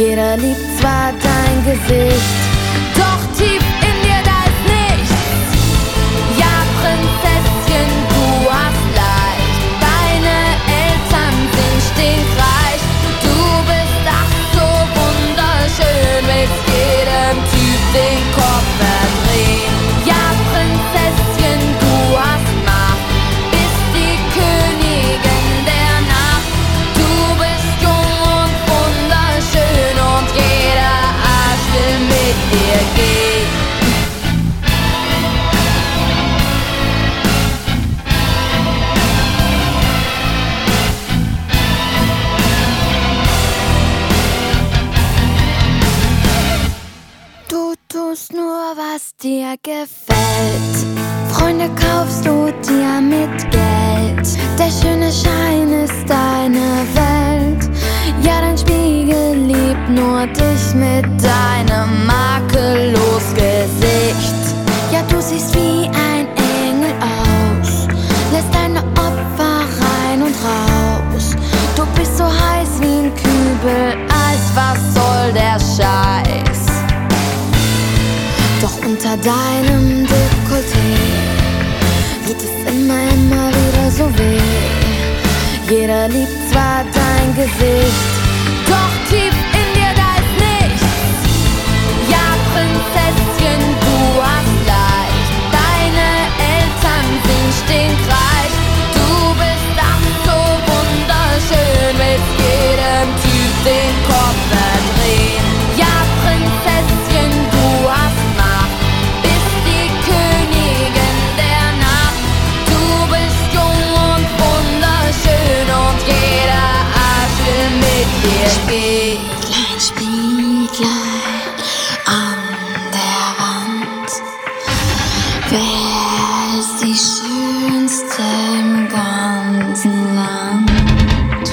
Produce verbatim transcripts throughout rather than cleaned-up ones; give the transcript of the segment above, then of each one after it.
Jeder liebt zwar dein Gesicht, doch tief in dir da ist nichts. Ja, Prinzesschen, du hast leicht, deine Eltern sind stinkreich. Du bist ach so wunderschön, willst jedem Typ den Kopf verdrehen. Ja, Prinzesschen, du hast Macht, bist die Königin der Nacht. Du bist jung und wunderschön und jeder Arsch will mit dir gehen. Du tust nur, was dir gefällt. Freunde kaufst du dir mit Geld. Der schöne Schein ist deine Welt. Ja, dein Spiegel liebt nur dich mit deinem makellos Gesicht. Ja, du siehst wie ein Engel aus, lässt deine Opfer rein und raus. Du bist so heiß wie ein Kübel, als was soll der Scheiß? Doch unter deinem Dekolleté tut es immer, immer wieder so weh. Jeder liebt zwar dein Gesicht, doch tief in dir da ist nichts. Ja, Prinzesschen, du hast leicht, deine Eltern sind stinkreich. Du bist ach so wunderschön, willst jedem Typ den Kopf verdrehen. Ja, Prinzesschen, du hast Macht, bist die Königin der Nacht. Du bist jung und wunderschön und jeder Arsch will mit dir gehen. Spieglein, Spieglein an der Wand, wer ist die schönste im ganzen Land?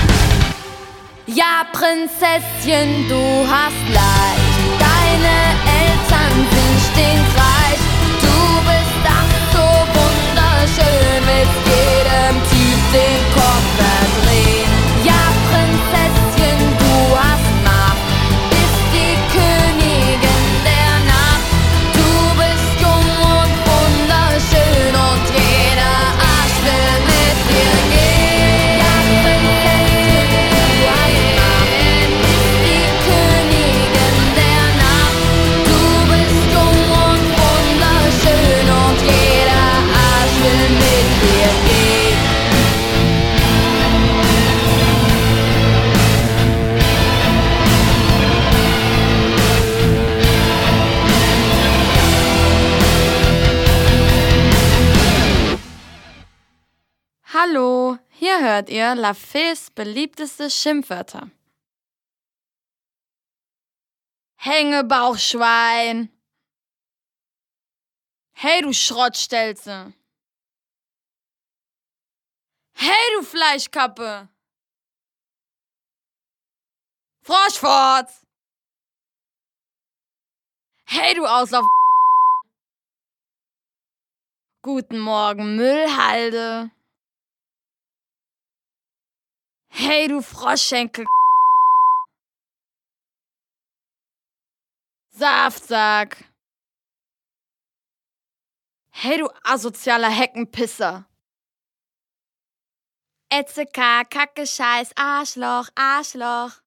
Ja, Prinzesschen, du hast leicht, deine Eltern sind stinkreich. Du bist ach so wunderschön, willst jedem Typ den Kopf verdrehen. Ja, Prinzesschen, du hast Macht, bist die Königin der Nacht. Du bist jung und wunderschön und jeder Arsch will mit dir gehen. Ja, Prinzesschen, du hast Macht, bist die Königin der Nacht. Du bist jung und wunderschön und jeder Arsch will mit dir gehen. Hallo, hier hört ihr Lafayes beliebteste Schimpfwörter. Hängebauchschwein. Hey, du Schrottstelze. Hey, du Fleischkappe. Froschfotz. Hey, du Auslauf. Guten Morgen, Müllhalde. Hey, du Froschschenkel. Saftsack. Hey, du asozialer Heckenpisser. Ätzeka, Kacke, Scheiß, Arschloch, Arschloch.